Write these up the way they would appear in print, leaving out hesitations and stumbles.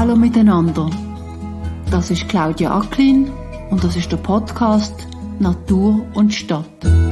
Hallo miteinander. Das ist Claudia Acklin und das ist der Podcast Natur und Stadt.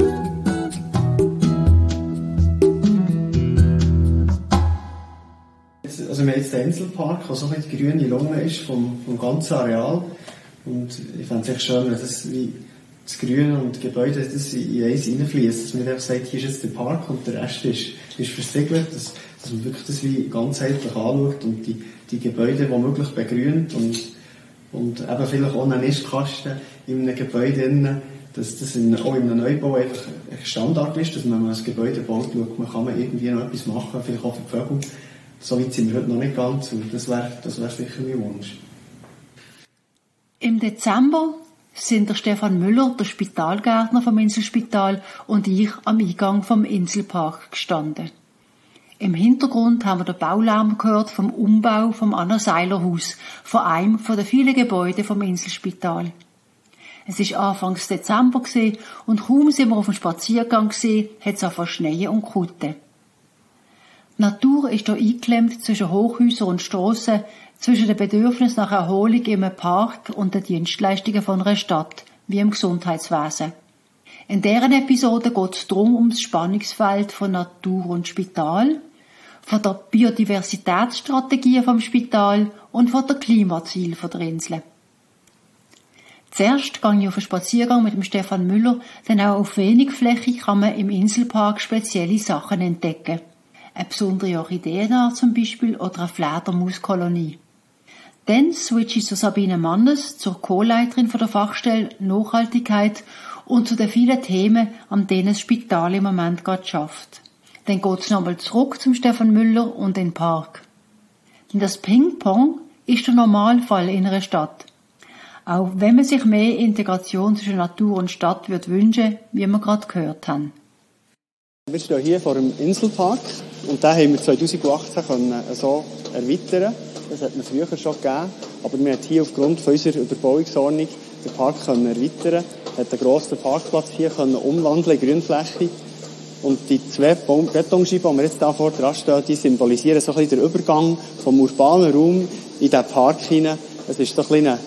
Also wir haben jetzt den Inselpark, der so ein bisschen die grüne Lunge ist vom ganzen Areal. Und ich fände es echt schön, wenn das wie das Grüne und die Gebäude das in eins hineinfließt. Dass man nicht einfach sagt, hier ist jetzt der Park und der Rest ist versiegelt. Dass man wirklich das wie ganzheitlich anschaut und die Gebäude womöglich begrünt und eben vielleicht auch einen Nistkasten in einem Gebäude drin, dass das auch in einem Neubau einfach ein Standard ist, dass man, wenn man ein Gebäude baut, schaut, man kann irgendwie noch etwas machen, vielleicht auch für die Vögel. So weit sind wir heute noch nicht ganz und das wäre sicher mein Wunsch. Im Dezember sind der Stefan Müller, der Spitalgärtner vom Inselspital, und ich am Eingang vom Inselpark gestanden. Im Hintergrund haben wir den Baulärm gehört vom Umbau vom Anna-Seiler-Haus, von einem von den vielen Gebäuden vom Inselspital. Es war Anfang Dezember und kaum sind wir auf dem Spaziergang gewesen, hat es angefangen schneien und kutten. Die Natur ist hier eingeklemmt zwischen Hochhäusern und Strassen, zwischen dem Bedürfnis nach Erholung im Park und den Dienstleistungen von einer Stadt, wie im Gesundheitswesen. In deren Episode geht es darum ums Spannungsfeld von Natur und Spital, von der Biodiversitätsstrategie vom Spital und von der Klimaziel der Insel. Zuerst gehe ich auf einen Spaziergang mit dem Stefan Müller, denn auch auf wenig Fläche kann man im Inselpark spezielle Sachen entdecken. Eine besondere Orchideenart zum Beispiel oder eine Fledermauskolonie. Dann switche ich zu Sabine Mannes, zur Co-Leiterin der Fachstelle Nachhaltigkeit und zu den vielen Themen, an denen das Spital im Moment gerade schafft. Dann geht es nochmal zurück zum Stefan Müller und in den Park. Denn das Ping-Pong ist der Normalfall in einer Stadt. Auch wenn man sich mehr Integration zwischen Natur und Stadt würde wünschen, wie wir gerade gehört haben. Wir stehen hier vor dem Inselpark und den haben wir 2018 so erweitern. Das hat man früher schon gegeben, aber wir haben hier aufgrund von unserer Überbauungsordnung den Park erweitern, hat einen grossen Parkplatz hier umwandeln in Grünfläche. Und die zwei Betonscheiben, die wir jetzt hier vor dran stehen, die symbolisieren so ein bisschen den Übergang vom urbanen Raum in den Park hinein. Es ist so ein bisschen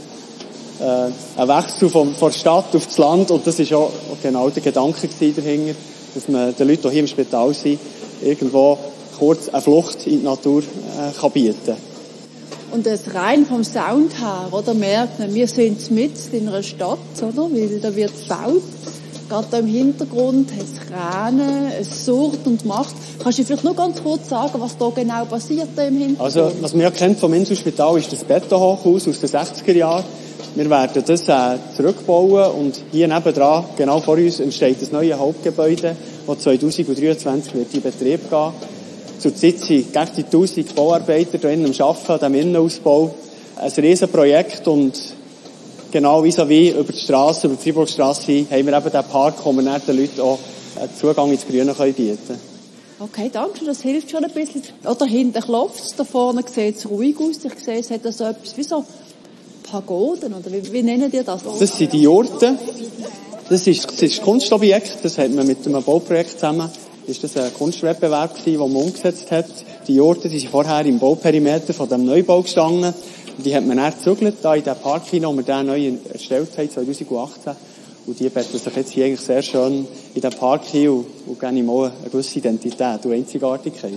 ein Wechsel von der Stadt auf das Land und das ist auch genau der Gedanke dahinter, dass man den Leuten, die hier im Spital sind, irgendwo kurz eine Flucht in die Natur kann bieten. Und das rein vom Sound her, oder, merkt man, wir sind mitten in einer Stadt, oder, weil da wird gebaut. Gerade da im Hintergrund hat es Kräne, es surrt und macht. Kannst du vielleicht nur ganz kurz sagen, was da genau passiert da im Hintergrund? Also, was man ja kennt vom Inselspital, ist das Betonhochhaus aus den 60er Jahren. Wir werden das zurückbauen und hier nebendran, genau vor uns, entsteht das neue Hauptgebäude, das 2023 wird in Betrieb gehen. Zurzeit sind gegen die 1000 Bauarbeiter hier am Arbeiten, an diesem Innenausbau. Ein Riesenprojekt und genau vis-à-vis über die Strasse, über die Freiburgstrasse, haben wir eben den Park, wo wir dann den Leuten auch Zugang ins Grüne bieten können. Okay, danke, das hilft schon ein bisschen. Da hinten klopft es, da vorne sieht es ruhig aus. Ich sehe, es hat so etwas wie so Pagoden, oder wie nennen die das? Das sind die Jurten. Das ist ein Kunstobjekt, das hat man mit einem Bauprojekt zusammen. Ist das ein Kunstwettbewerb gewesen, den man umgesetzt hat. Die Jurten, die sind vorher im Bauperimeter von dem Neubau gestanden. Die hat man dann gezügelt, da in den Park hinein, wo wir den neu erstellt haben, 2018. Und die betten sich jetzt hier eigentlich sehr schön in den Park hin und geben ihm auch eine gewisse Identität und Einzigartigkeit.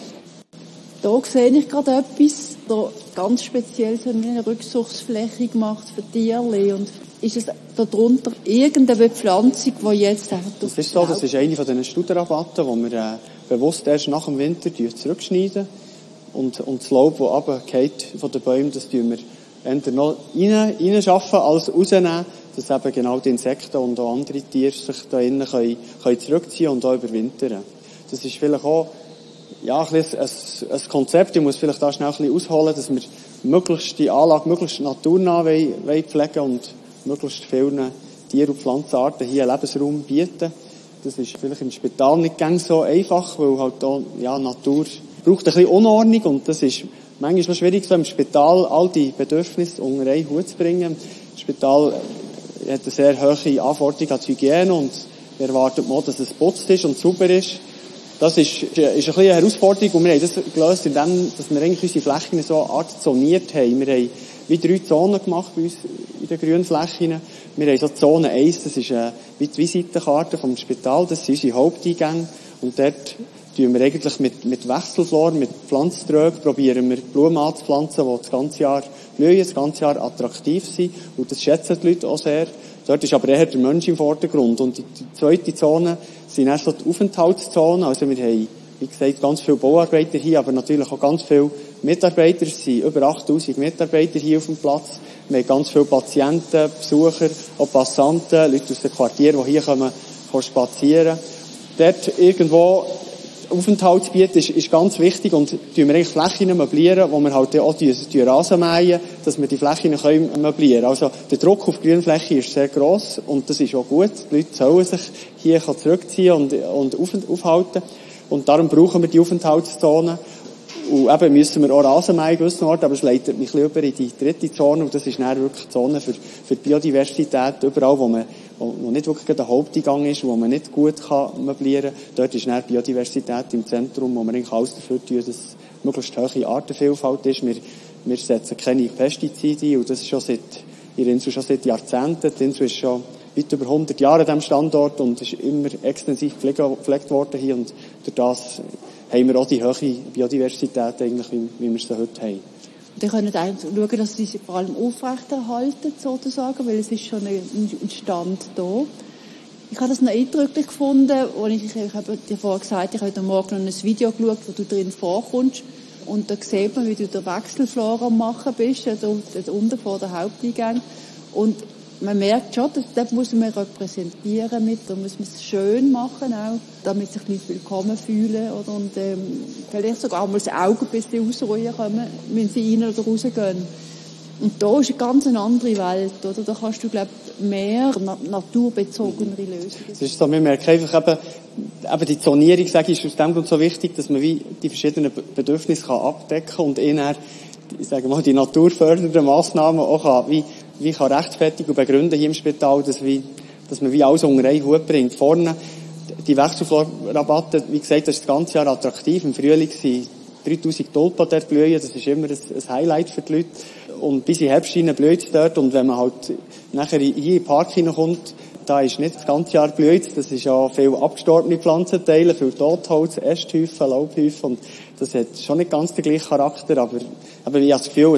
Da sehe ich gerade etwas, da ganz speziell so eine Rückzugsfläche gemacht für Tierchen. Und ist es darunter irgendeine Bepflanzung, die jetzt das ist so, das ist eine von diesen Studenrabatten, die wir bewusst erst nach dem Winter zurückschneiden. Und das Laub, das runterfällt von den Bäumen, das tun wir entweder noch reinschaffen als rausnehmen, dass eben genau die Insekten und auch andere Tiere sich da innen können zurückziehen und auch überwintern. Das ist vielleicht auch ein Konzept, ich muss vielleicht da schnell ein bisschen ausholen, dass wir möglichst die Anlage möglichst naturnah pflegen und möglichst vielen Tier- und Pflanzenarten hier einen Lebensraum bieten. Das ist vielleicht im Spital nicht ganz so einfach, weil halt da, Natur braucht ein bisschen Unordnung und das ist manchmal noch schwierig, so im Spital all die Bedürfnisse unter einen Hut zu bringen. Das Spital hat eine sehr hohe Anforderung an die Hygiene und erwartet man, dass es geputzt ist und sauber ist. Das ist ein bisschen eine Herausforderung, und wir haben das gelöst, indem, dass wir eigentlich unsere Flächen so eine Art zoniert haben. Wir haben wie 3 Zonen gemacht bei uns in den Grünflächen. Wir haben so Zone 1, das ist wie die Visitenkarte vom Spital, das sind unsere Haupteingänge. Und dort tun wir eigentlich mit Wechselflor, mit Pflanztrögen, probieren wir Blumen anzupflanzen, die das ganze Jahr blühen, das ganze Jahr attraktiv sind. Und das schätzen die Leute auch sehr. Dort ist aber eher der Mensch im Vordergrund. Und die zweite Zone sind dann so die Aufenthaltszonen. Also wir haben, wie gesagt, ganz viele Bauarbeiter hier, aber natürlich auch ganz viele Mitarbeiter. Es sind über 8000 Mitarbeiter hier auf dem Platz. Wir haben ganz viele Patienten, Besucher, auch Passanten, Leute aus den Quartieren, die hier kommen spazieren. Dort irgendwo Aufenthaltsgebiet ist ganz wichtig, und tun wir eigentlich Flächen möblieren, wo wir halt auch Rasen mähen, dass wir die Flächen möblieren können. Also der Druck auf Grünfläche ist sehr gross, und das ist auch gut. Die Leute sollen sich hier zurückziehen und aufhalten. Und darum brauchen wir die Aufenthaltszonen. Und eben müssen wir auch Rasen mähen in gewissen Orten, aber es leitet mich über in die 3. Zone, und das ist dann wirklich die Zone für Biodiversität, überall, wo nicht wirklich der Haupteingang ist, wo man nicht gut möblieren kann. Dort ist dann Biodiversität im Zentrum, wo wir eigentlich alles dafür tun, dass möglichst hohe Artenvielfalt ist. Wir setzen keine Pestizide ein, und das ist in der Insel schon seit Jahrzehnten. Die Insel ist schon weit über 100 Jahre an diesem Standort und ist immer extensiv gepflegt worden hier, und durch das haben wir auch die hohe Biodiversität eigentlich, wie wir sie heute haben. Und ihr könnt eigentlich schauen, dass sie sich vor allem aufrechterhalten, sozusagen, weil es ist schon ein Stand da. Ich habe das noch eindrücklich gefunden, als ich habe dir vorher gesagt, ich habe heute Morgen noch ein Video geschaut, wo du drin vorkommst. Und da sieht man, wie du den Wechselflor am machen bist, da unten vor der Haupteingang. Und man merkt schon, das muss man repräsentieren da muss man es schön machen auch, damit sich die Leute willkommen fühlen, oder? Und vielleicht sogar mal das Auge ein bisschen ausruhen können, wenn sie rein oder rausgehen. Und da ist eine ganz andere Welt, oder? Da kannst du, glaube ich, mehr naturbezogenere Lösungen. Das ist so, wir merken einfach eben die Zonierung, sage ich, ist aus dem Grund so wichtig, dass man wie die verschiedenen Bedürfnisse abdecken kann und eher, ich sage mal, die naturfördernden Massnahmen auch wie kann rechtfertigen und begründen hier im Spital, dass man wie alles unter einen Hut bringt. Vorne, die Wechselflorrabatte, wie gesagt, das ist das ganze Jahr attraktiv. Im Frühling sind 3000 Tulpen dort blühen, das ist immer ein Highlight für die Leute. Und bis in Herbst hinein blüht es dort, und wenn man halt nachher hier in den Park hineinkommt, da ist nicht das ganze Jahr blüht, das ist ja viel abgestorbene Pflanzenteile, viel Totholz, Ästhäufen, Laubhäufen, und das hat schon nicht ganz den gleichen Charakter, aber ich habe das Gefühl,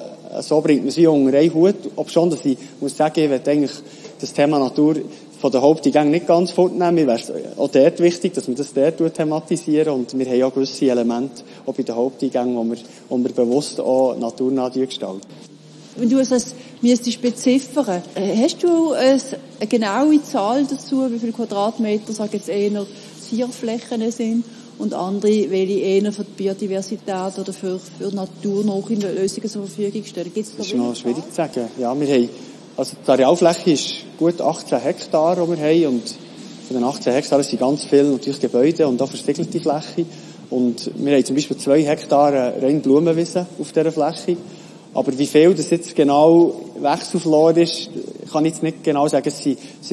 so bringt man sie unter einen Hut, obschon, dass ich muss sagen, ich möchte eigentlich das Thema Natur von der Haupteingang nicht ganz fortnehmen. Mir wäre es auch dort wichtig, dass wir das dort thematisieren, und wir haben ja gewisse Elemente, auch bei den Haupteingängen, wo wir bewusst auch naturnah gestalten. Wenn du es müsstest beziffern, hast du eine genaue Zahl dazu, wie viele Quadratmeter, sage jetzt eher Zierflächen sind, und andere, welche eher für die Biodiversität oder für naturnahe Lösungen zur Verfügung stellen? Gibt's da das ist noch schwierig zu sagen. Ja, also die Arealfläche ist gut 18 Hektar, die wir haben, und von den 18 Hektaren sind ganz viele natürlich Gebäude und auch versiegelte Fläche. Und wir haben zum Beispiel 2 Hektar rein Blumenwiese auf dieser Fläche. Aber wie viel das jetzt genau Wechselflor ist, kann ich jetzt nicht genau sagen. Es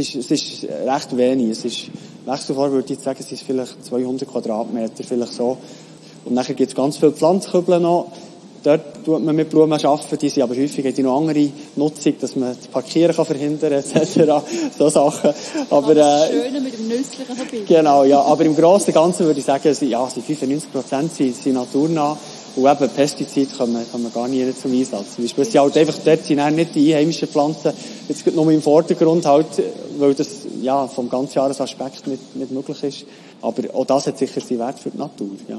ist recht wenig. Wechselflor würde ich jetzt sagen, es ist vielleicht 200 Quadratmeter, vielleicht so. Und nachher gibt es ganz viele Pflanzkübel noch. Dort tut man mit Blumen arbeiten, die sind aber häufig haben die noch andere Nutzung, dass man das Parkieren kann verhindern etc. So Sachen. Aber das Schöne mit dem Nützlichen verbinden. Genau, ja. Aber im Großen und Ganzen würde ich sagen, 95% sind naturnah. Und eben Pestizide kommen gar nicht zum Einsatz. Zum Beispiel, halt einfach, dort sind nicht die einheimischen Pflanzen, jetzt nur im Vordergrund halt, weil das, ja, vom Ganzjahresaspekt nicht möglich ist. Aber auch das hat sicher seinen Wert für die Natur, ja.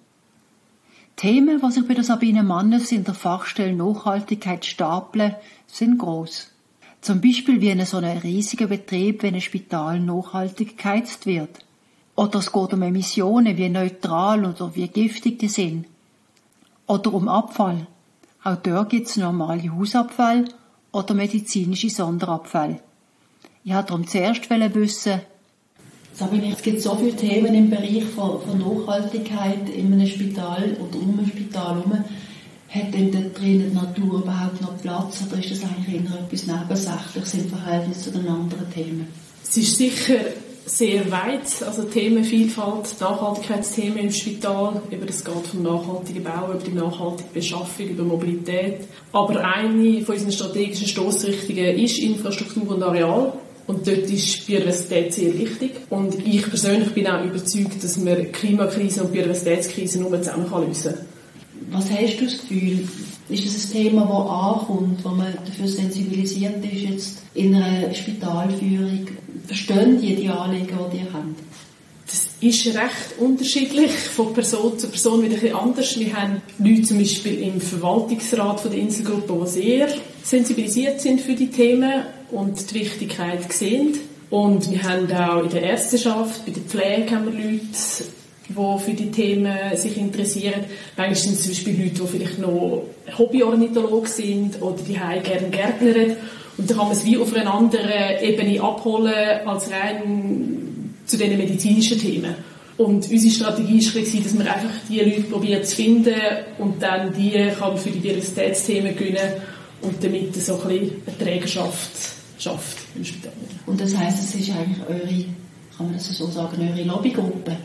Themen, die sich bei der Sabine Mannes in der Fachstelle Nachhaltigkeit stapeln, sind gross. Zum Beispiel wie in so einem riesigen Betrieb wie ein Spital nachhaltig geheizt wird. Oder es geht um Emissionen, wie neutral oder wie giftig die sind. Oder um Abfall. Auch dort gibt es normale Hausabfall oder medizinische Sonderabfall. Ich wollte darum zuerst wissen, Sabine, es gibt so viele Themen im Bereich von Nachhaltigkeit in einem Spital oder um ein Spital herum. Hat denn dort drin die Natur überhaupt noch Platz, oder ist das eigentlich eher etwas Nebensächliches im Verhältnis zu den anderen Themen? Es ist sicher sehr weit, also Themenvielfalt, Nachhaltigkeitsthemen im Spital, eben das geht vom nachhaltigen Bau über die nachhaltige Beschaffung, über Mobilität. Aber eine von unseren strategischen Stossrichtungen ist Infrastruktur und Areal. Und dort ist Biodiversität sehr wichtig. Und ich persönlich bin auch überzeugt, dass man Klimakrise und Biodiversitätskrise nur zusammen lösen kann. Was hast du das Gefühl? Ist das ein Thema, das ankommt, wo man dafür sensibilisiert ist, jetzt in einer Spitalführung? Verstehen die Anliegen, die ihr habt? Das ist recht unterschiedlich, von Person zu Person wieder ein bisschen anders. Wir haben Leute zum Beispiel im Verwaltungsrat von der Inselgruppe, die sehr sensibilisiert sind für die Themen und die Wichtigkeit sehen. Und wir haben auch in der Ärzteschaft, bei der Pflege haben wir Leute, die für die Themen sich interessieren. Manchmal sind es zum Beispiel Leute, die vielleicht noch Hobbyornithologen sind oder die gerne gärtnern. Und dann kann man es wie auf einer anderen Ebene abholen als rein zu diesen medizinischen Themen. Und unsere Strategie war, dass man einfach die Leute probiert zu finden und dann die kann für die Diversitätsthemen gewinnen und damit so ein bisschen eine Trägerschaft schafft im Spital. Und das heisst, es ist eigentlich eure, kann man das so sagen, eure Lobbygruppe?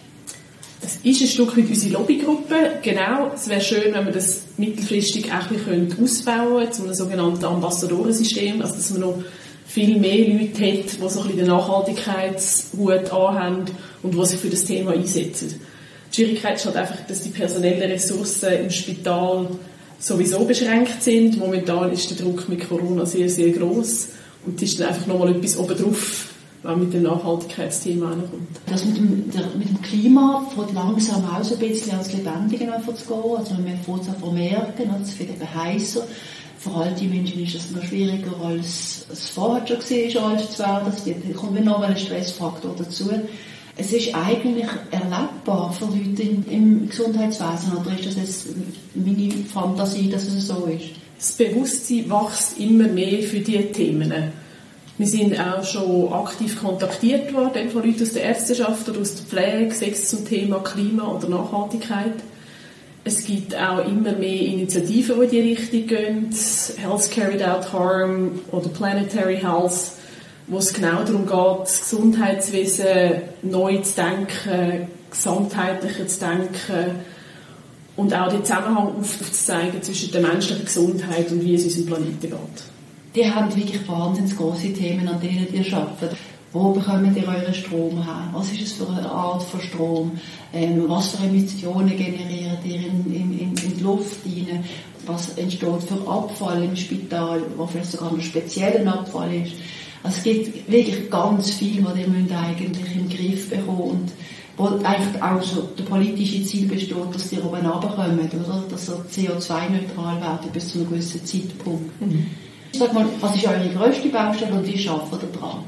Das ist ein Stück weit unsere Lobbygruppe, genau. Es wäre schön, wenn wir das mittelfristig auch ein bisschen ausbauen können, zu einem sogenannten Ambassadorensystem, also dass man noch viel mehr Leute hat, die so ein bisschen den Nachhaltigkeitshut anhaben und die sich für das Thema einsetzen. Die Schwierigkeit ist halt einfach, dass die personellen Ressourcen im Spital sowieso beschränkt sind. Momentan ist der Druck mit Corona sehr, sehr gross und es ist dann einfach nochmal etwas obendrauf, wenn man mit dem Nachhaltigkeitsthema ankommt. Das mit dem Klima fängt langsam auch so ein bisschen als Lebendigen zu gehen. Also man fängt es auch merken, es wird eben heißer. Für alte Menschen ist das noch schwieriger, als es vorher schon war, alt zu werden. Es kommt noch ein Stressfaktor dazu. Es ist eigentlich erlebbar für Leute im Gesundheitswesen, oder ist das jetzt meine Fantasie, dass es so ist? Das Bewusstsein wächst immer mehr für diese Themen. Wir sind auch schon aktiv kontaktiert worden von Leuten aus der Ärzteschaft oder aus der Pflege, sei es zum Thema Klima oder Nachhaltigkeit. Es gibt auch immer mehr Initiativen, die in die Richtung gehen. Health Carried Out Harm oder Planetary Health, wo es genau darum geht, das Gesundheitswesen neu zu denken, gesamtheitlicher zu denken und auch den Zusammenhang aufzuzeigen zwischen der menschlichen Gesundheit und wie es unserem Planeten geht. Die haben wirklich wahnsinnig grosse Themen, an denen ihr arbeitet. Wo bekommt ihr euren Strom her? Was ist es für eine Art von Strom? Was für Emissionen generiert ihr in die Luft hinein? Was entsteht für Abfall im Spital, wo vielleicht sogar ein spezieller Abfall ist? Also es gibt wirklich ganz viel, was ihr müsst eigentlich im Griff bekommen und wo eigentlich auch so der politische Ziel besteht, dass ihr oben runterkommt, oder? Dass ihr CO2-neutral werdet bis zu einem gewissen Zeitpunkt. Sag mal, was ist eure grösste Baustelle und wie arbeitet ihr daran?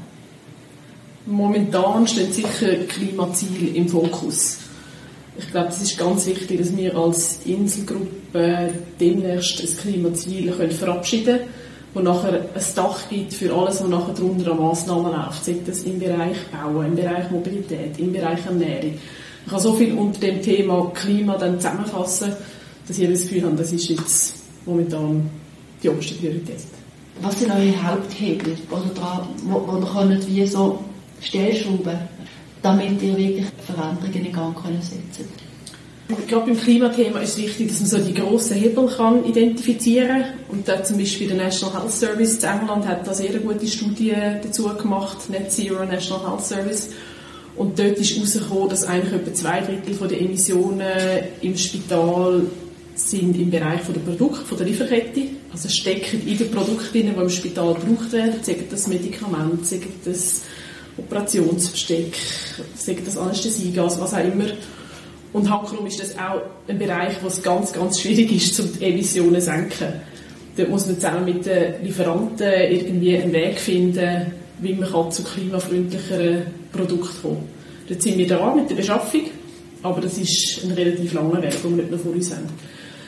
Momentan steht sicher Klimaziel im Fokus. Ich glaube, es ist ganz wichtig, dass wir als Inselgruppe demnächst ein Klimaziel verabschieden können, wo nachher ein Dach gibt für alles, was nachher darunter an Massnahmen läuft. Sei das im Bereich Bauen, im Bereich Mobilität, im Bereich Ernährung. Ich kann so viel unter dem Thema Klima dann zusammenfassen, dass ich das Gefühl habe, das ist jetzt momentan die oberste Priorität. Was sind eure Haupthebel, wo ihr könnt wie so Stellschrauben, damit ihr wirklich Veränderungen in Gang setzen könnt? Gerade beim Klimathema ist es wichtig, dass man so die grossen Hebel kann identifizieren kann. Und da zum Beispiel der National Health Service in England hat da sehr gute Studie dazu gemacht, Net Zero National Health Service. Und dort ist herausgekommen, dass eigentlich etwa 2/3 der Emissionen im Spital sind im Bereich der Produkte, der Lieferkette. Also stecken in den Produkten, die im Spital gebraucht werden, sei das Medikament, sei das Operationsbesteck, sei das Anästhesiegas, was auch immer. Und Hackrum ist das auch ein Bereich, wo es ganz, ganz schwierig ist, um die Emissionen zu senken. Dort muss man zusammen mit den Lieferanten irgendwie einen Weg finden, wie man zu klimafreundlicheren Produkten kommen kann. Dort sind wir dran mit der Beschaffung, aber das ist ein relativ langer Weg, den wir nicht noch vor uns haben.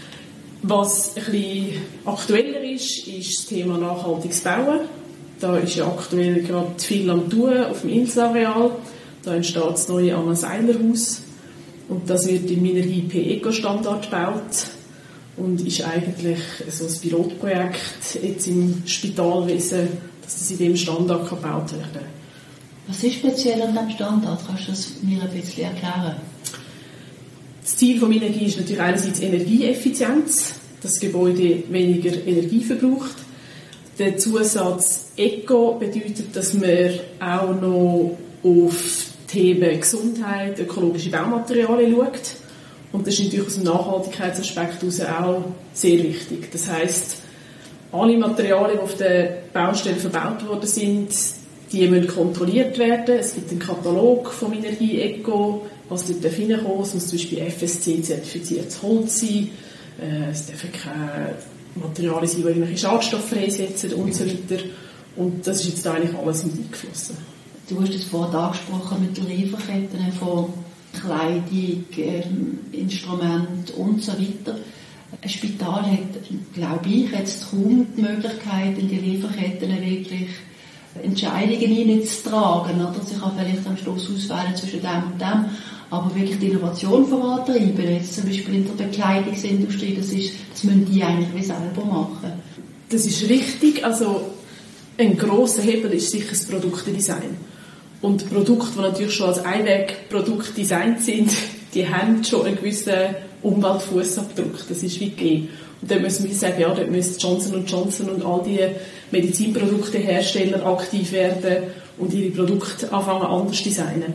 Was ein bisschen aktueller ist das Thema nachhaltiges Bauen. Da ist ja aktuell gerade viel am Tun auf dem Inselareal. Da entsteht das neue Anna-Seiler-Haus. Und das wird im Minergie-P-Eco-Standard gebaut und ist eigentlich so ein Pilotprojekt jetzt im Spitalwesen, dass das in diesem Standard gebaut werden kann. Was ist speziell an diesem Standard? Kannst du das mir ein bisschen erklären? Das Ziel von Energie ist natürlich einerseits Energieeffizienz, dass das Gebäude weniger Energie verbraucht. Der Zusatz Eco bedeutet, dass man auch noch auf Themen Gesundheit, ökologische Baumaterialien schaut. Und das ist natürlich aus dem Nachhaltigkeitsaspekt heraus auch sehr wichtig. Das heisst, alle Materialien, die auf der Baustelle verbaut worden sind, die müssen kontrolliert werden. Es gibt einen Katalog vom Energie-Eco, was dort hineinkommt. Es muss zum Beispiel FSC-zertifiziertes Holz sein. Es dürfen keine Materialien sein, die irgendwelche Schadstoffe freisetzen und so weiter. Und das ist jetzt eigentlich alles mit eingeflossen. Du hast es vorhin angesprochen mit den Lieferketten von Kleidung, Instrument und so weiter. Ein Spital hat, glaube ich, jetzt kaum die Möglichkeit, in die Lieferketten wirklich Entscheidungen hineinzutragen. Oder? Sie kann vielleicht am Schluss auswählen zwischen dem und dem, aber wirklich die Innovation vorantreiben, jetzt zum Beispiel in der Bekleidungsindustrie, das müssen die eigentlich wie selber machen. Das ist richtig. Also ein grosser Hebel ist sicher das Produktdesign. Und Produkte, die natürlich schon als Einwegprodukt designt sind, die haben schon einen gewissen Umweltfußabdruck. Das ist wie gegeben. Und dann müssen wir sagen, ja, dort müssen Johnson & Johnson und all die Medizinproduktehersteller aktiv werden und ihre Produkte anfangen anders zu designen.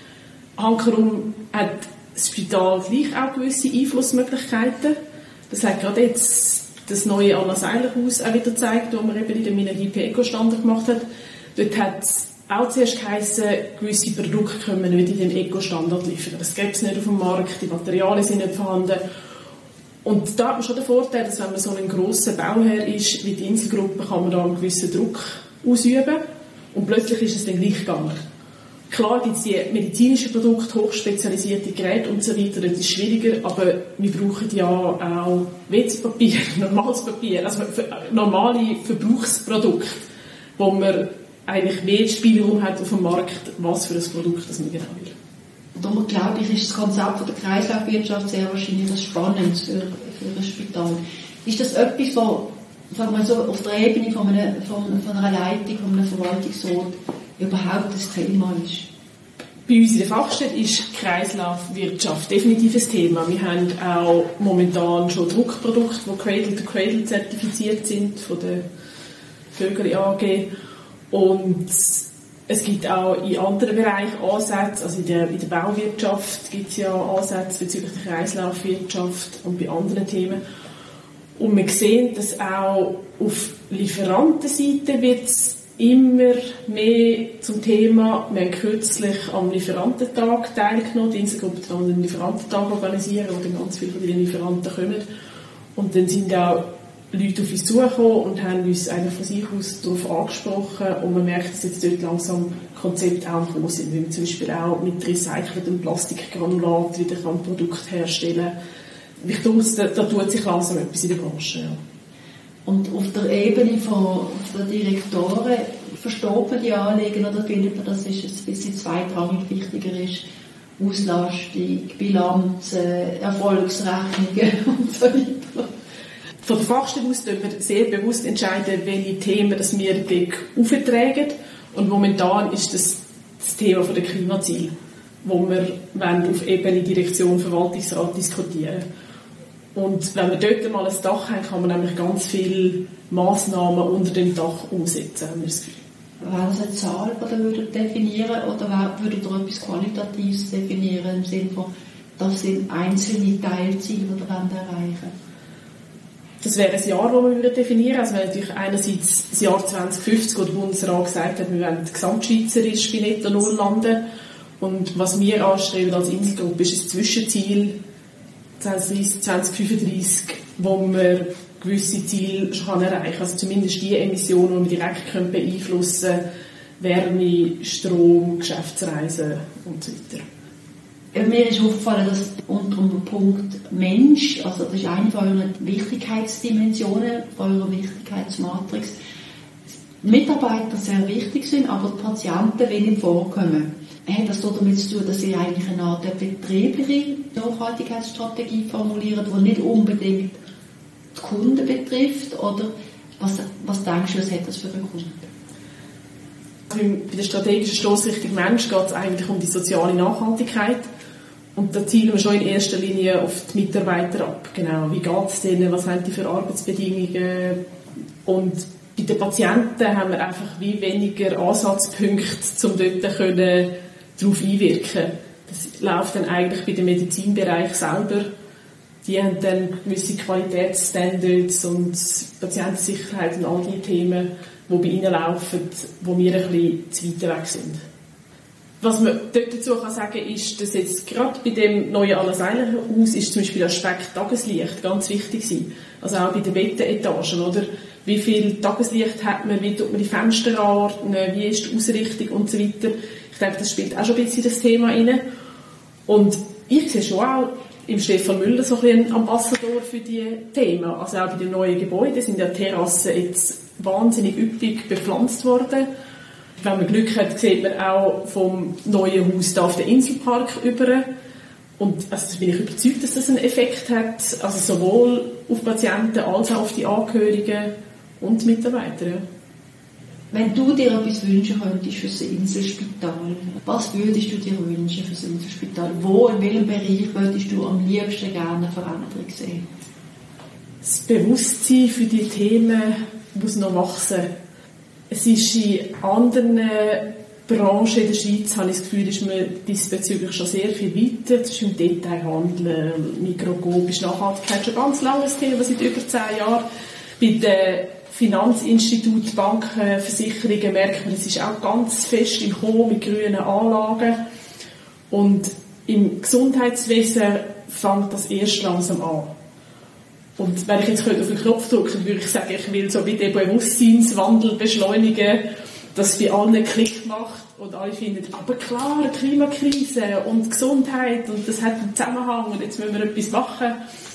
Hankerum hat das Spital gleich auch gewisse Einflussmöglichkeiten. Das hat gerade jetzt das neue Anna-Seiler-Haus auch wieder gezeigt, das man eben in dem Energie-Eco-Standard gemacht hat. Dort hat es auch zuerst geheissen, gewisse Produkte können wir nicht in den Eco-Standard liefern. Das gibt es nicht auf dem Markt, die Materialien sind nicht vorhanden. Und da hat man schon den Vorteil, dass wenn man so ein grosser Bauherr ist, wie die Inselgruppe, kann man da einen gewissen Druck ausüben und plötzlich ist es dann gleich gegangen. Klar gibt es die medizinischen Produkte, hochspezialisierte Geräte und so weiter, das ist schwieriger, aber wir brauchen ja auch WC-Papier, normales Papier, also normale Verbrauchsprodukte, wo man eigentlich mehr Spielraum hat auf dem Markt, was für ein Produkt das man genau will. Darum glaube ich, ist das Konzept der Kreislaufwirtschaft sehr wahrscheinlich das Spannendes für ein Spital. Ist das etwas, was, sagen wir so, auf der Ebene von einer Leitung, von einem Verwaltungsrat überhaupt das Thema ist? Bei uns in der Fachstelle ist Kreislaufwirtschaft definitiv ein Thema. Wir haben auch momentan schon Druckprodukte, die Cradle-to-Cradle zertifiziert sind von der Vögeli AG. Und es gibt auch in anderen Bereichen Ansätze, also in der Bauwirtschaft gibt es ja Ansätze bezüglich der Kreislaufwirtschaft und bei anderen Themen. Und wir sehen, dass auch auf Lieferantenseite wird es immer mehr zum Thema. Wir haben kürzlich am Lieferantentag teilgenommen. Die Inselgruppe hat einen Lieferantentag organisieren, wo dann ganz viele von den Lieferanten kommen. Und dann sind auch Leute auf uns zugekommen und haben uns eigentlich von sich aus darauf angesprochen. Und man merkt, dass jetzt dort langsam Konzepte auch gekommen sind, wie man zum Beispiel auch mit recyceltem Plastikgranulat wieder ein Produkt herstellen kann. Ich glaube, da tut sich langsam etwas in der Branche. Ja. Und auf der Ebene der Direktoren versteht man die Anliegen oder findet man, dass es ein bisschen zweitrangig wichtiger ist? Auslastung, Bilanzen, Erfolgsrechnungen und so weiter. Von der Fachstelle aus entscheiden wir sehr bewusst entscheiden, welche Themen das wir dort auftragen. Und momentan ist das Thema der Klimaziele, wo wir auf Ebene Direktion, Verwaltungsrat diskutieren. Und wenn wir dort mal ein Dach haben, kann man nämlich ganz viele Massnahmen unter dem Dach umsetzen, haben wir das Gefühl. Wäre das eine Zahl, die ihr definieren würdet, oder würdet ihr etwas Qualitatives definieren, im Sinne von, das sind einzelne Teilziele, die ihr erreichen? Das wäre ein Jahr, das wir definieren würden. Also wenn natürlich einerseits das Jahr 2050, wo der Bundesrat gesagt hat, wir wollen gesamtschweizerisch bei Netto Null landen. Und was wir anstreben als Inselgruppe ist ein Zwischenziel 2030, 2035, wo man gewisse Ziele schon erreichen kann. Also zumindest die Emissionen, die wir direkt beeinflussen können, Wärme, Strom, Geschäftsreisen und so weiter. Mir ist aufgefallen, dass unter dem Punkt Mensch, also das ist eine von euren Wichtigkeitsdimensionen, von eurer Wichtigkeitsmatrix, Mitarbeiter sehr wichtig sind, aber die Patienten wenig vorkommen. Hat das damit zu tun, dass Sie eigentlich eine Art betriebliche Nachhaltigkeitsstrategie formulieren, die nicht unbedingt die Kunden betrifft? Oder was denkst du, was hat das für einen Kunden? Bei der strategischen Stossrichtung Mensch geht es eigentlich um die soziale Nachhaltigkeit. Und da zielen wir schon in erster Linie auf die Mitarbeiter ab. Genau, wie geht es denen, was haben die für Arbeitsbedingungen? Und bei den Patienten haben wir einfach wie weniger Ansatzpunkte, um dort darauf einwirken. Das läuft dann eigentlich bei dem Medizinbereich selber. Die haben dann gewisse Qualitätsstandards und Patientensicherheit und all die Themen, die bei ihnen laufen, wo wir ein bisschen zu weit weg sind. Was man dort dazu sagen kann, ist, dass jetzt gerade bei dem neuen Anna-Seiler-Haus ist zum Beispiel der Aspekt Tageslicht ganz wichtig sein. Also auch bei den Bettenetagen, oder? Wie viel Tageslicht hat man, wie tut man die Fenster anordnen, wie ist die Ausrichtung und so weiter. Ich denke, das spielt auch schon ein bisschen das Thema rein. Und ich sehe schon auch im Stefan Müller so ein bisschen ein Ambassador für diese Themen. Also auch bei den neuen Gebäuden sind ja Terrassen jetzt wahnsinnig üppig bepflanzt worden. Wenn man Glück hat, sieht man auch vom neuen Haus da auf den Inselpark über. Und also bin ich überzeugt, dass das einen Effekt hat, also sowohl auf Patienten als auch auf die Angehörigen und Mitarbeiter. Ja. Wenn du dir etwas wünschen könntest für das Inselspital, was würdest du dir wünschen für das Inselspital? Wo, in welchem Bereich würdest du am liebsten gerne eine Veränderung sehen? Das Bewusstsein für die Themen muss noch wachsen. Es ist in anderen Branchen in der Schweiz, habe ich das Gefühl, ist man diesbezüglich schon sehr viel weiter. Das ist im Detailhandel, mikroskopische Nachhaltigkeit schon ganz langes Thema, seit über 10 Jahren. Bei den Finanzinstituten, Banken, Versicherungen merkt man, es ist auch ganz fest im Kommen mit grünen Anlagen. Und im Gesundheitswesen fängt das erst langsam an. Und wenn ich jetzt auf den Knopf drücken, würde ich sagen, ich will so wie den Bewusstseinswandel beschleunigen, dass es bei allen einen Klick macht und alle finden, aber klar, Klimakrise und Gesundheit und das hat einen Zusammenhang und jetzt müssen wir etwas machen.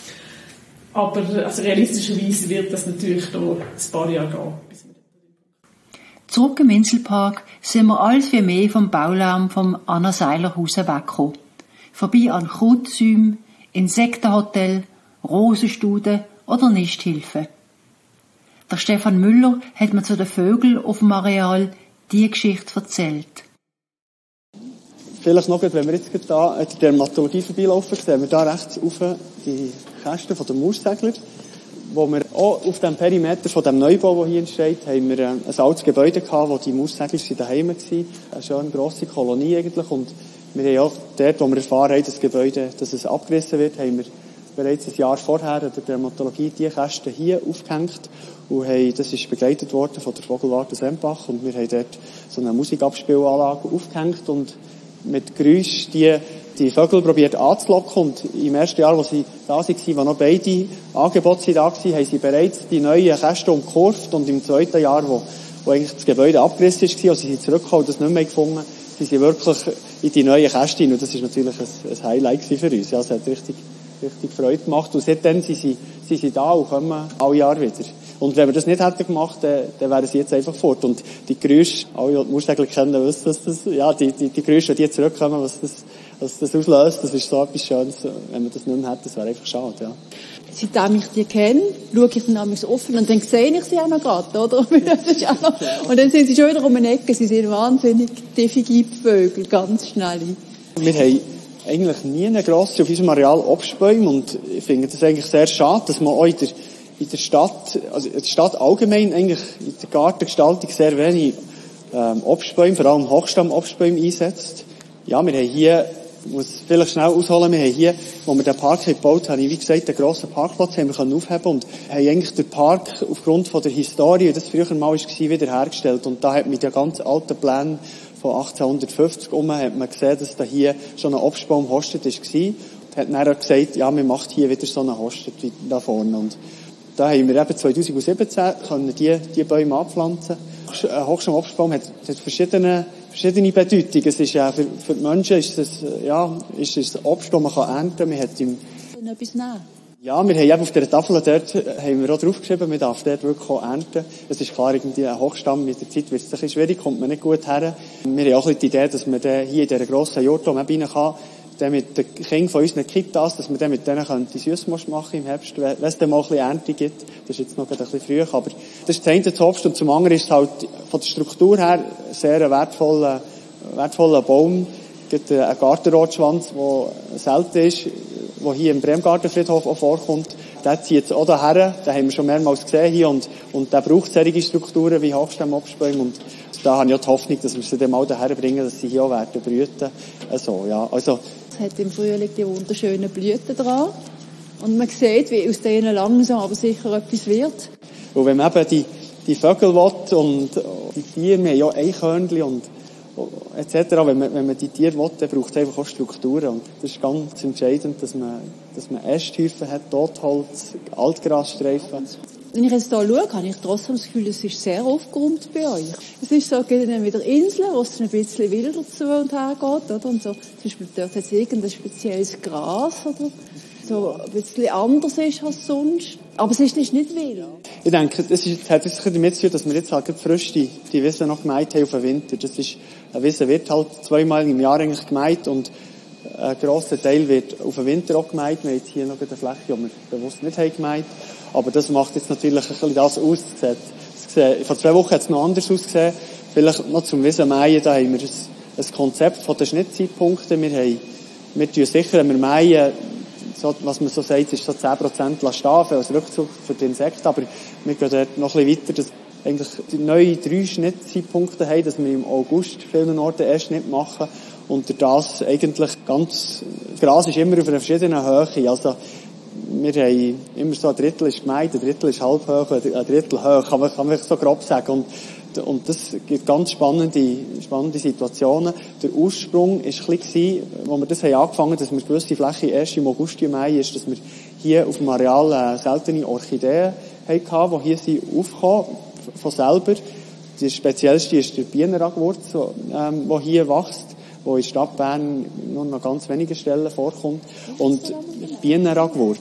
Aber also realistischerweise wird das natürlich noch ein paar Jahre gehen. Zurück im Inselpark sind wir alles viel mehr vom Baulärm vom Anna-Seiler-Haus weggekommen. Vorbei an Krautzäumen, Insektenhotel, Rosenstuden oder Nisthilfe. Der Stefan Müller hat mir zu den Vögeln auf dem Areal diese Geschichte erzählt. Vielleicht noch, wenn wir jetzt hier an der Dermatologie vorbeilaufen, sehen wir da rechts rauf die Kästen der Maursegler, wo wir auch auf dem Perimeter von dem Neubau, der hier entsteht, haben wir ein altes Gebäude gehabt, wo die Maursegler daheim waren. Eine schöne grosse Kolonie eigentlich. Und wir haben auch dort, wo wir erfahren haben, das Gebäude, dass es abgerissen wird, haben wir bereits ein Jahr vorher an der Dermatologie die Kästen hier aufgehängt und das ist begleitet worden von der Vogelwarte Sempach und wir haben dort so eine Musikabspielanlage aufgehängt und mit Geräusch die Vögel probiert anzulocken und im ersten Jahr, wo sie da waren, wo noch beide Angebote da waren, haben sie bereits die neuen Kästen umgekurvt und im zweiten Jahr, wo eigentlich das Gebäude abgerissen war, als sie zurückgekommen und das nicht mehr gefunden, sind sie wirklich in die neuen Kästen und das ist natürlich ein Highlight für uns. Ja, es hat richtig Freude gemacht. Und seitdem sind sie da und kommen alle Jahre wieder. Und wenn wir das nicht hätten gemacht, dann wären sie jetzt einfach fort. Und die Geräusche, alle, die Maursegler kennen, wissen, dass das, ja, die Geräusche, die zurückkommen, was das auslöst, das ist so etwas Schönes. Wenn wir das nicht mehr hätten, das wäre einfach schade, ja. Seitdem ich die kenne, schaue ich dann manchmal offen und dann sehe ich sie auch noch gerade, oder? Und dann sind sie schon wieder um eine Ecke. Sie sind wahnsinnig defige Vögel, ganz schnell. Wir haben eigentlich nie eine grosse auf unserem Areal Obstbäume und ich finde das eigentlich sehr schade, dass man auch in der Stadt, also in der Stadt allgemein eigentlich in der Gartengestaltung sehr wenig Obstbäume, vor allem Hochstamm-Obstbäume einsetzt. Ja, wir haben hier, ich muss vielleicht schnell ausholen, wir haben hier, wo wir den Park gebaut haben, wie gesagt, einen grossen Parkplatz haben wir aufheben und haben eigentlich den Park aufgrund von der Historie, das früher mal war, wiederhergestellt und da hat mit den ganz alten Plänen von 1850 hat man gesehen, dass da hier schon ein Obstbaum-Hostet war. Und hat dann auch gesagt, ja, man macht hier wieder so einen Hostet wie da vorne. Und da haben wir eben 2017 können die Bäume anpflanzen. Ein Hochstamm-Obstbaum hat verschiedene Bedeutungen. Es ist ja, für die Menschen ist es ein Obst, das man ernten kann. Man hat etwas nehmen. Ja, wir haben eben auf dieser Tafel dort, haben wir auch draufgeschrieben, man darf dort wirklich auch ernten. Es ist klar, irgendwie ein Hochstamm mit der Zeit wird es ein bisschen schwierig, kommt man nicht gut her. Wir haben auch die Idee, dass man hier in dieser grossen Jurtdom rein kann, dann mit den Kindern von unseren Kitas, dass wir dann mit denen Süssmost machen im Herbst, wenn es dann mal ein bisschen Ernte gibt. Das ist jetzt noch ein bisschen früh, aber das ist das eine Obst und zum anderen ist es halt von der Struktur her sehr ein wertvoller Baum. Es gibt einen Gartenrotschwanz, der selten ist, der hier im Bremgartenfriedhof auch vorkommt. Der zieht es auch daher, den haben wir schon mehrmals gesehen hier und der braucht solche Strukturen wie Hochstammobstbäume und da habe ich auch die Hoffnung, dass wir sie dann mal daher bringen, dass sie hier auch werden brüten. Also, ja, also. Es hat im Frühling die wunderschönen Blüten dran. Und man sieht, wie aus denen langsam aber sicher etwas wird. Und wenn man eben die Vögel will und die Tiere, wir haben ja Eichhörnchen und etc. Wenn man die Tiere will, dann braucht es einfach auch Strukturen. Und das ist ganz entscheidend, dass man Ästhäufen hat, Totholz, Altgrasstreifen. Wenn ich jetzt hier schaue, habe ich trotzdem das Gefühl, es ist sehr aufgeräumt bei euch. Es ist so, es gibt dann wieder Inseln, wo es ein bisschen wilder zu und her geht, oder? Und so, zum Beispiel dort hat es irgendein spezielles Gras, oder? So ein bisschen anders ist als sonst. Aber es ist nicht wild. Ich denke, das hat sicher damit zu tun, dass wir jetzt halt frisch die Wiese noch gemäht haben auf den Winter. Das ist, eine Wiese wird halt 2-mal im Jahr eigentlich gemäht und ein grosser Teil wird auf den Winter auch gemäht. Wir haben jetzt hier noch eine Fläche, die wir bewusst nicht haben gemäht. Aber das macht jetzt natürlich ein bisschen das aus. Vor 2 Wochen hat es noch anders ausgesehen. Vielleicht noch zum Wiesenmähen, da haben wir ein Konzept von den Schnittzeitpunkten. Wir tun sicher, wenn wir mähen, so, was man so sagt, ist so 10% stehen als Rückzug für die Insekten. Aber wir gehen dort noch ein bisschen weiter, dass eigentlich die neue 3 Schnittzeitpunkte haben, dass wir im August vielen Orten erst nicht machen. Und das eigentlich das Gras ist immer auf einer verschiedenen Höhe. Also, wir haben immer so ein Drittel ist gemäht, ein Drittel ist halb hoch, ein Drittel hoch, kann man so grob sagen. Und das gibt ganz spannende Situationen. Der Ursprung ist ein bisschen, wo wir das haben angefangen, dass wir gewisse Fläche erst im August mähen, ist, dass wir hier auf dem Areal seltene Orchideen hatten, die hier sind aufgekommen, von selber. Die speziellste ist der Bienenragwurz, die hier wächst, die in der Stadt Bern nur noch ganz wenigen Stellen vorkommt. Und Bienenragwurz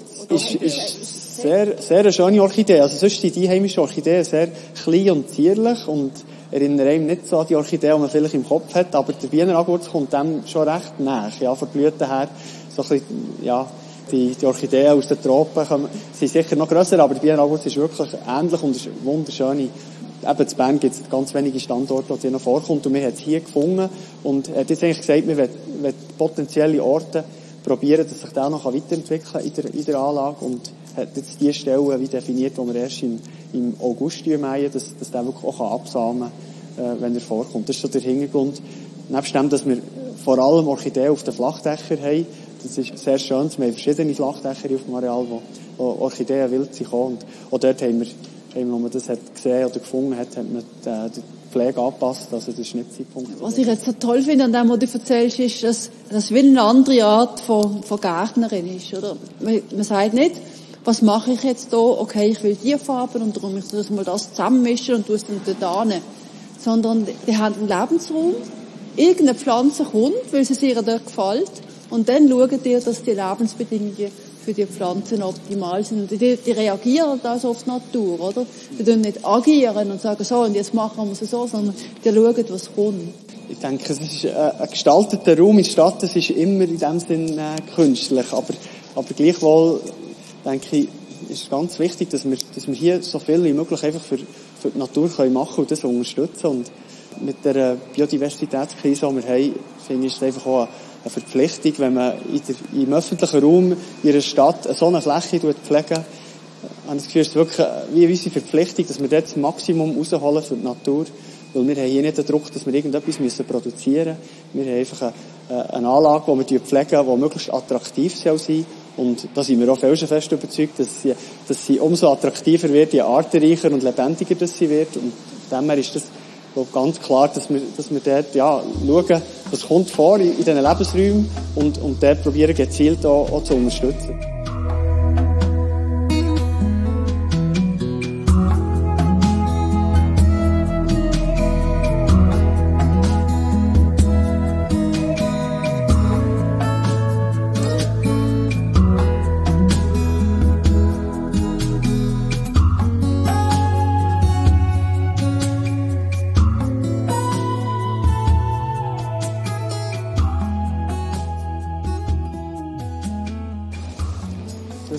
ist sehr, sehr eine schöne Orchidee. Also sonst sind die heimischen Orchideen sehr klein und zierlich und erinnern einem nicht so an die Orchidee, die man vielleicht im Kopf hat, aber der Bienenragwurz kommt dem schon recht nahe, ja, von der Blüte her. So ein bisschen, ja, die Orchideen aus den Tropen sind sicher noch grösser, aber der Bienenragwurz ist wirklich ähnlich und ist wunderschöne. Eben in Bern gibt es ganz wenige Standorte, wo die noch vorkommt und wir haben es hier gefunden und hat jetzt eigentlich gesagt, wir wollen potenzielle Orte probieren, dass sich der noch weiterentwickeln kann in der Anlage und hat jetzt die Stellen wie definiert, die wir erst im August mähen, dass der wirklich auch absamen kann, wenn er vorkommt. Das ist so der Hintergrund. Nebst dem, dass wir vor allem Orchideen auf den Flachdächern haben, das ist sehr schön, wir haben verschiedene Flachdächer auf dem Areal, wo Orchideen wild sind und auch dort haben wir, wo man das hat gesehen oder gefunden hat man die Pflege angepasst, also der Schnittzeitpunkt. Was ich jetzt so toll finde an dem, was du erzählst, ist, dass das wie eine andere Art von Gärtnerin ist, oder? Man sagt nicht, was mache ich jetzt da? Okay, ich will die Farben und darum ich das mal das zusammenmischen und tue es dann dort hin. Sondern die haben einen Lebensraum, irgendeine Pflanze kommt, weil es ihr dort gefällt und dann schauen die, dass die Lebensbedingungen für die Pflanzen optimal sind. Und die reagieren da auf die Natur, oder? Die tun nicht agieren und sagen so, und jetzt machen wir es so, sondern die schauen, was kommt. Ich denke, es ist ein gestalteter Raum in der Stadt, das ist immer in dem Sinn künstlich, aber gleichwohl denke ich, ist ganz wichtig, dass wir hier so viel wie möglich einfach für die Natur machen und das unterstützen. Und mit der Biodiversitätskrise, die wir haben, finde ich, ist es einfach auch eine Verpflichtung, wenn man im öffentlichen Raum in einer Stadt so eine Fläche pflegt, habe ich das Gefühl, es ist wirklich wie unsere Verpflichtung, dass wir dort das Maximum rausholen für die Natur. Weil wir haben hier nicht den Druck, dass wir irgendetwas produzieren müssen. Wir haben einfach eine Anlage, die wir pflegen, die möglichst attraktiv sein soll. Und da sind wir auch felsenfest überzeugt, dass sie umso attraktiver wird, je artenreicher und lebendiger das sie wird. Und von dem her ist das ganz klar, dass wir dort, ja, schauen, was kommt vor in diesen Lebensräumen und dort probieren gezielt auch zu unterstützen.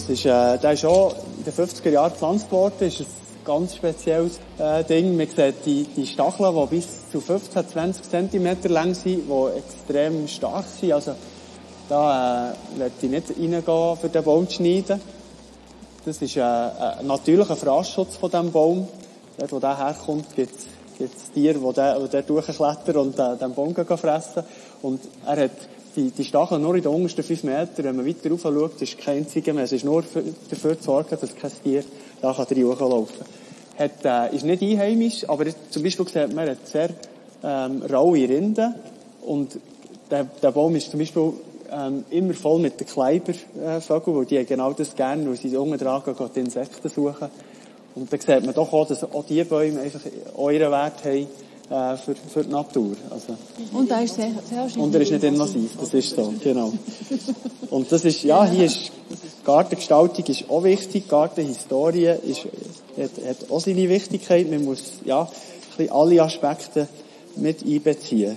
Das ist, der ist auch in den 50er Jahren gepflanzt worden. Das ist ein ganz spezielles Ding. Man sieht die Stacheln, die bis zu 15, 20 cm lang sind, die extrem stark sind. Also, da möchte ich nicht reingehen, für den Baum zu schneiden. Das ist ein natürlicher Fraßschutz von diesem Baum. Dort, wo der herkommt, gibt es Tiere, die durchklettern und den Baum fressen. Und er hat die Stacheln nur in den untersten 5 Metern. Wenn man weiter rauf schaut, ist kein einziger mehr. Es ist nur dafür zu sorgen, dass kein Tier da hochlaufen kann. Ist nicht einheimisch, aber zum Beispiel sieht man, er hat sehr raue Rinden. Und der Baum ist zum Beispiel immer voll mit den Kleibervögeln, weil die haben genau das gerne, weil sie unten dran gehen, die Insekten suchen. Und dann sieht man doch auch, dass auch diese Bäume einfach auch ihren Wert haben für die Natur. Also, und er ist sehr und er ist nicht invasiv, das ist so, genau. Und das ist, ja, hier ist, Gartengestaltung ist auch wichtig, Gartenhistorie hat auch seine Wichtigkeit. Man muss, ja, ein bisschen alle Aspekte mit einbeziehen.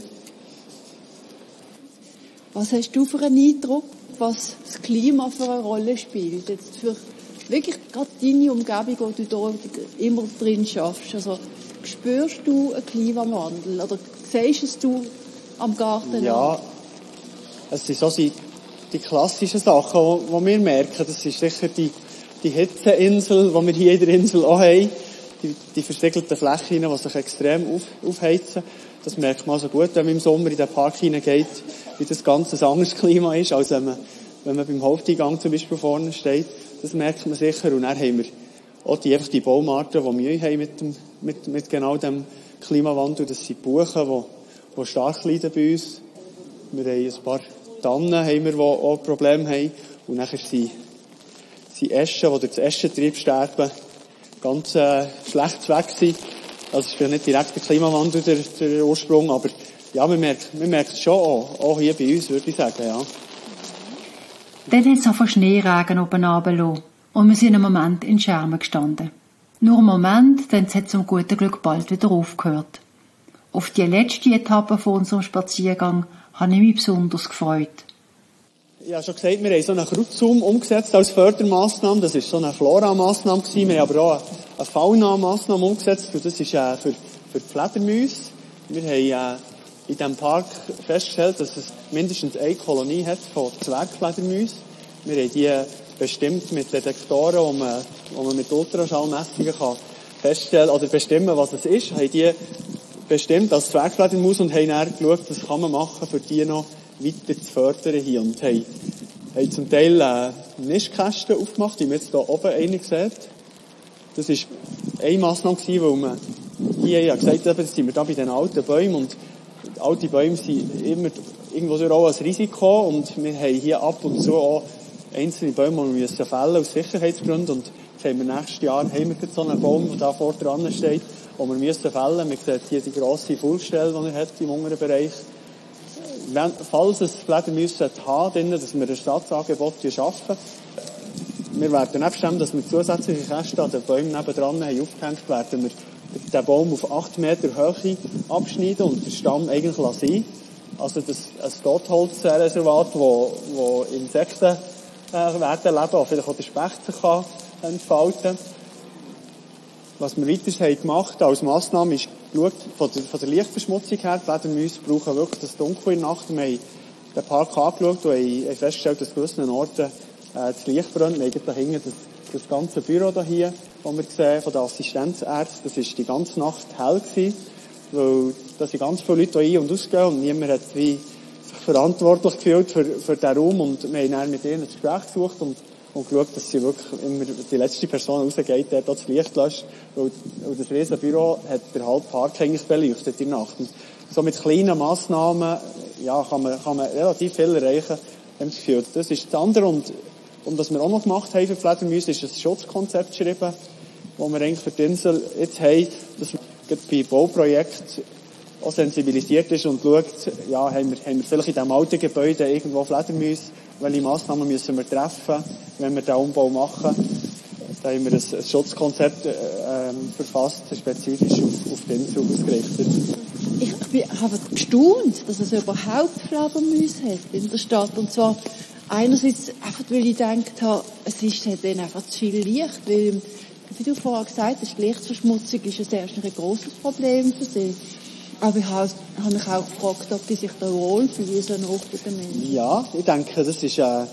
Was hast du für einen Eindruck, was das Klima für eine Rolle spielt? Jetzt für wirklich gerade deine Umgebung, wo du da immer drin schaffst. Also, spürst du einen Klimawandel? Oder siehst du es am Garten? Ja, es sind so die klassischen Sachen, die wir merken. Das ist sicher die Hitzeinsel, die wir hier in der Insel auch haben. Die versiegelten Flächen, die sich extrem aufheizen. Das merkt man also gut, wenn man im Sommer in den Park hineingeht, wie das ganz ein anderes Klima ist, als wenn man beim Haupteingang zum Beispiel vorne steht. Das merkt man sicher. Und dann haben wir auch die Baumarten, die Mühe haben mit genau dem Klimawandel. Das sind Buchen, die stark leiden bei uns. Wir haben ein paar Tannen, die auch Probleme haben. Und nachher sind Eschen, die durch das Eschentrieb sterben, ganz schlecht weg sind. Also es ist ja nicht direkt der Klimawandel der Ursprung, aber ja, man merkt es schon auch hier bei uns, würde ich sagen, ja. Dann hat es auch von Schneeregen oben runtergelassen und wir sind einen Moment in Schermen gestanden. Nur einen Moment, denn es hat zum guten Glück bald wieder aufgehört. Auf die letzte Etappe von unserem Spaziergang habe ich mich besonders gefreut. Ich habe schon gesagt, wir haben so einen Krautzaum umgesetzt als Fördermaßnahme. Das war so eine Flora-Maßnahme. Wir haben aber auch eine Fauna-Maßnahme umgesetzt. Und das ist für die Fledermäuse. Wir haben in diesem Park festgestellt, dass es mindestens eine Kolonie hat von Zwergfledermäusen. Wir haben die bestimmt mit Detektoren, wo man mit Ultraschallmessungen feststellen oder bestimmen, was es ist. Wir haben die bestimmt als Zwergfledermaus und haben dann geschaut, was kann man machen, für die noch weiter zu fördern hier. Und haben zum Teil Nistkästen aufgemacht, wie man jetzt hier oben eine sieht. Das war eine Massnahme, weil man hier gesagt hat, jetzt sind wir da bei den alten Bäumen und alte Bäume sind immer irgendwo auch ein Risiko und wir haben hier ab und zu auch einzelne Bäume, die wir müssen fällen aus Sicherheitsgründen und jetzt haben wir nächstes Jahr so einen Baum, der da vor dran steht, den wir müssen fällen. Man sieht hier die grosse Fullstelle, die er hat im unteren Bereich. Falls es Fledermäuse haben, dass wir ein Ersatzangebot schaffen. Wir werden nebst dem, dass wir zusätzliche Kästen an den Bäumen nebendran haben aufgehängt, werden wir den Baum auf 8 Meter Höhe abschneiden und den Stamm eigentlich lassen. Also das ein Totholzreservat, wo Insekten werden leben, wo vielleicht auch der Specht sich entfalten kann. Was wir weiter gemacht haben als Massnahme ist geschaut, von der Lichtverschmutzung her, die Fledermäuse brauchen wirklich das Dunkel in der Nacht. Wir haben den Park angeschaut und haben festgestellt, dass an gewissen Orten das Licht brennt. Wir haben da hinten das ganze Büro hier, das wir sehen, von den Assistenzärzten, das ist die ganze Nacht hell gewesen, weil da sind ganz viele Leute ein- und ausgehen und niemand hat sich verantwortlich gefühlt für diesen Raum und wir haben dann mit ihnen ein Gespräch gesucht und geschaut, dass sie wirklich immer die letzte Person rausgeht, der dort das Licht löscht, weil das riesen Büro hat der halbe Park eigentlich beleuchtet in der Nacht. Und so mit kleinen Massnahmen, ja, kann man relativ viel erreichen, haben wir das Gefühl. Das ist das andere und was wir auch noch gemacht haben für die Fledermäuse, ist ein Schutzkonzept geschrieben, wo wir eigentlich für die Insel jetzt haben, dass man bei Bauprojekten auch sensibilisiert ist und schaut, ja, haben wir vielleicht in diesem alten Gebäude irgendwo Fledermäuse, welche Massnahmen müssen wir treffen, wenn wir den Umbau machen. Da haben wir ein Schutzkonzept verfasst, spezifisch auf die Insel ausgerichtet. Ich habe gestaunt, dass es überhaupt Fledermäuse hat in der Stadt. Und zwar Einerseits einfach, weil ich gedacht habe, es ist dann einfach zu viel Licht, weil, wie du vorher gesagt hast, die Lichtverschmutzung ist ja erst ein grosses Problem für sie. Aber ich habe mich auch gefragt, ob die sich da wohlfühlen, so nah bei den Menschen. Ja, ich denke, das ist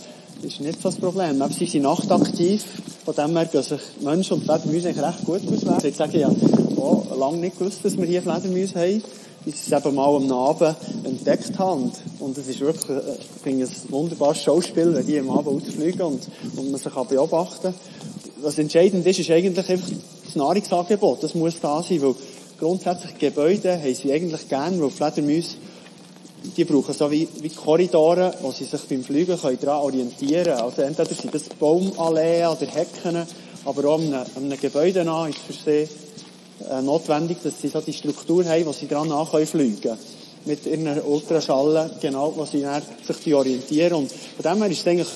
nicht so das Problem. Aber sie sind nachtaktiv, von dem her gehen sich Menschen und Fledermäuse eigentlich recht gut auswählen. Ich sage ja auch lange nicht gewusst, dass wir hier Fledermäuse haben, bis ich es eben mal am Abend entdeckt habe. Und es ist wirklich, ich finde es ein wunderbares Schauspiel, wenn die am Abend ausfliegen und man sich beobachten kann. Was entscheidend ist eigentlich einfach das Nahrungsangebot. Das muss da sein, weil grundsätzlich Gebäude haben sie eigentlich gern, weil Fledermäuse, die brauchen so wie Korridore, wo sie sich beim Fliegen daran orientieren können. Also entweder sind das Baumalleen oder Hecken, aber auch an einem Gebäude nah ist für sie notwendig, dass sie so die Struktur haben, wo sie dran fliegen können. Mit ihren Ultraschallen, genau, wo sie sich orientieren. Und von dem her ist es eigentlich,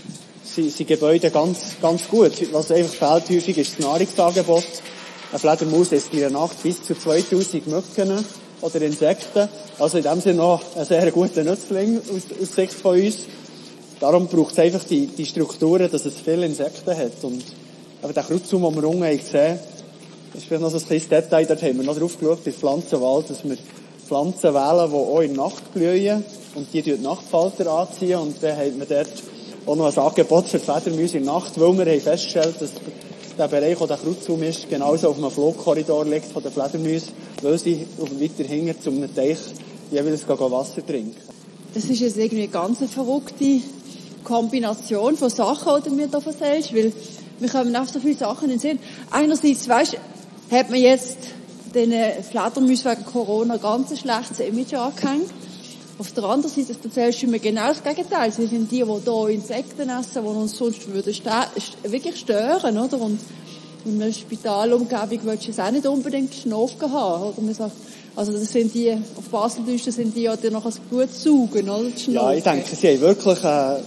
sind Gebäude ganz, ganz gut. Was einfach fehlt häufig ist das Nahrungsangebot. Eine Fledermaus isst in der Nacht bis zu 2000 Mücken oder Insekten. Also in dem Sinne noch ein sehr guter Nützling aus Sicht von uns. Darum braucht es einfach die Strukturen, dass es viele Insekten hat. Und aber der Krautzaun, den wir unten gesehen haben, ist vielleicht noch so ein kleines Detail. Dort haben wir noch drauf geschaut, bei Pflanzenwald, dass wir Pflanzen wählen, die auch in der Nacht blühen. Und die die Nachtfalter anziehen. Und dann haben wir dort auch noch ein Angebot für Fledermäuse in der Nacht, weil wir haben festgestellt, dass der Bereich, wo der Krautzaun ist, genauso auf einem Flugkorridor liegt von den Fledermäusen, weil sie weiter hinten zu einem Teich jeweils Wasser trinken. Das ist jetzt irgendwie eine ganz verrückte Kombination von Sachen, die du mir da erzählst, weil wir kommen auf so viele Sachen in den Sinn. Einerseits, weisst, hat man jetzt den Fledermäusen wegen Corona ganz ein schlechtes Image angehängt. Auf der anderen Seite erzählst du mir genau das Gegenteil. Sie sind die hier Insekten essen, die uns sonst wirklich stören, oder? Und in einer Spitalumgebung willst du es auch nicht unbedingt geschnaufen haben, oder? Man sagt, also das sind die, auf Baseldeutsch sind die ja noch das Blut saugen, oder? Ja, ich denke, sie haben wirklich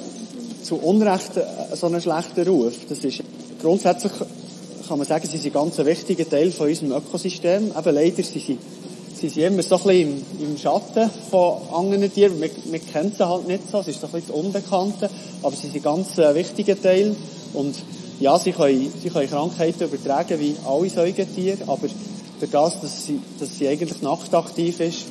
zu Unrecht so einen schlechten Ruf. Das ist grundsätzlich, kann man sagen, sie sind ganz ein wichtiger Teil von unserem Ökosystem. Eben leider sie sind immer so ein bisschen im Schatten von anderen Tieren. Wir kennen sie halt nicht so, es ist so ein bisschen das Unbekannte, aber sie sind ganz ein wichtiger Teil. Und ja, sie können Krankheiten übertragen wie alle Säugetiere, aber durch das, dass sie eigentlich nachtaktiv ist,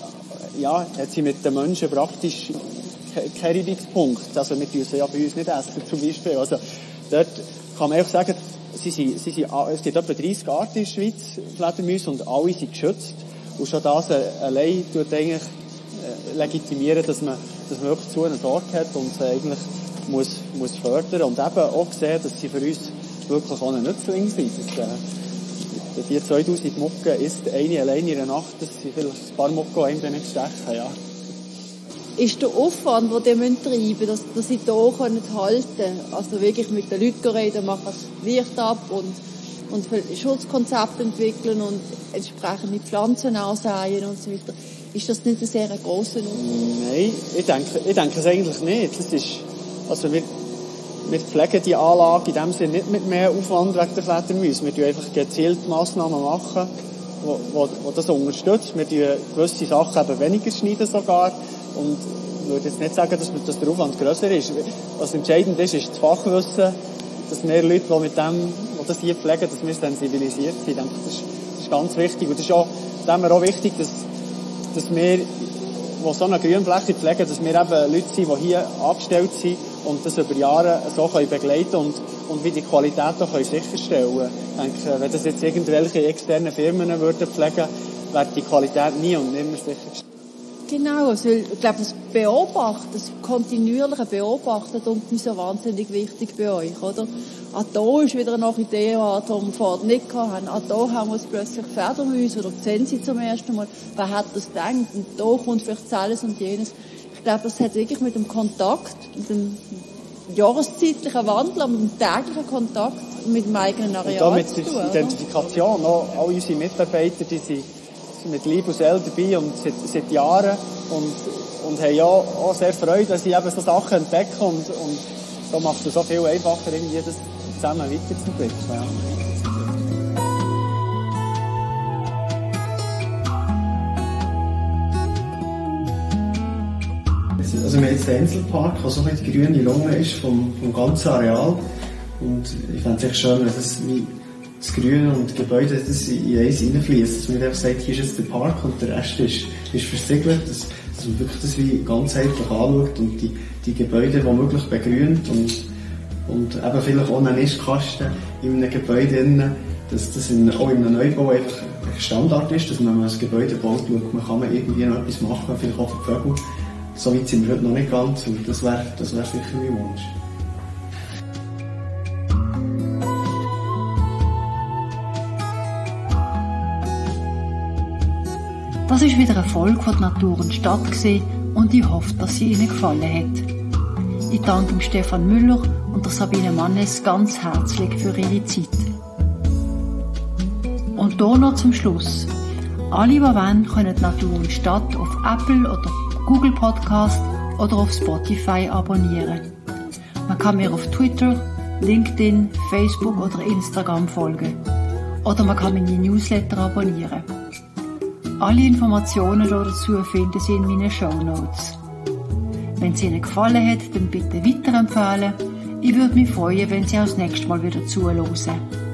ja, hat sie mit den Menschen praktisch keinen Reibungspunkt. Also wir tun sie ja bei uns nicht essen, zum Beispiel. Also dort kann man einfach sagen, es gibt etwa 30 Arten in der Schweiz, Fledermäuse, und alle sind geschützt. Und schon das allein tut eigentlich legitimieren, dass man wirklich zu einer Sorge hat und sie eigentlich muss fördern. Und eben auch sehen, dass sie für uns wirklich auch ein Nützling sind. Die 2000 Mucken isst eine allein in der Nacht, das sind vielleicht ein paar Mucken, die einem nicht stechen, ja. Ist der Aufwand, den die treiben müssen, dass sie hier halten können, also wirklich mit den Leuten reden, machen das Licht ab und Schutzkonzepte entwickeln und entsprechende Pflanzen aussäen und so weiter. Ist das nicht ein sehr grosser Aufwand? Nein, ich denke es eigentlich nicht. Das ist, also wir pflegen die Anlage in dem Sinne nicht mit mehr Aufwand wegen der Fledermäuse. Wir tun einfach gezielt Massnahmen machen, die das unterstützt. Wir tun gewisse Sachen eben weniger schneiden sogar. Und ich würde jetzt nicht sagen, dass der Aufwand grösser ist. Was entscheidend ist das Fachwissen, dass mehr Leute, die das hier pflegen, dass wir sensibilisiert sind. Ich denke, das ist ganz wichtig. Und das ist auch wichtig, dass wir, die so eine Grünfläche pflegen, dass wir eben Leute sind, die hier angestellt sind und das über Jahre so begleiten können und wie die Qualität auch sicherstellen können. Ich denke, wenn das jetzt irgendwelche externen Firmen würden pflegen, wäre die Qualität nie und nimmer sichergestellt. Genau, also ich glaube, das kontinuierliche Beobachten ist so wahnsinnig wichtig bei euch, oder? Auch da ist wieder eine Idee, die wir vorher nicht hatten. Auch da haben wir plötzlich Fledermäuse oder sehen sie zum ersten Mal. Wer hat das gedacht? Und da kommt vielleicht alles und jenes. Ich glaube, das hat wirklich mit dem Kontakt, mit dem jahreszeitlichen Wandel, aber mit dem täglichen Kontakt mit dem eigenen Areal zu tun. Und mit der Identifikation, auch all unsere Mitarbeiter, die sind mit Liebe und Seele dabei und seit Jahren und haben ja auch sehr Freude, dass sie eben so Sachen entdecken und so macht es so viel einfacher, irgendwie das zusammen weiterzuentwickeln. Ja. Also wir haben jetzt den Inselpark, der so ein bisschen die grüne Lunge ist vom ganzen Areal. Und ich fände es echt schön, wenn das Grün und die Gebäude das in eins hineinfließt. Dass man nicht einfach sagt, hier ist jetzt der Park und der Rest ist versiegelt. Dass man wirklich das wie ganzheitlich anschaut und die Gebäude womöglich begrünt und eben vielleicht auch einen Nistkasten in einem Gebäude, dass das auch in einem Neubau einfach Standard ist, dass man, wenn man ein Gebäude baut, schaut, kann man irgendwie noch etwas machen, vielleicht auch für die Vögel. So weit sind wir heute noch nicht ganz und das wäre sicher mein Wunsch. Das war wieder eine Folge von Natur und Stadt und ich hoffe, dass sie Ihnen gefallen hat. Ich danke dem Stefan Müller und der Sabine Mannes ganz herzlich für ihre Zeit. Und hier noch zum Schluss. Alle, die wollen, können Natur und Stadt auf Apple oder Google Podcast oder auf Spotify abonnieren. Man kann mir auf Twitter, LinkedIn, Facebook oder Instagram folgen. Oder man kann meine Newsletter abonnieren. Alle Informationen dazu finden Sie in meinen Shownotes. Wenn es Ihnen gefallen hat, dann bitte weiterempfehlen. Ich würde mich freuen, wenn Sie auch das nächste Mal wieder zuhören.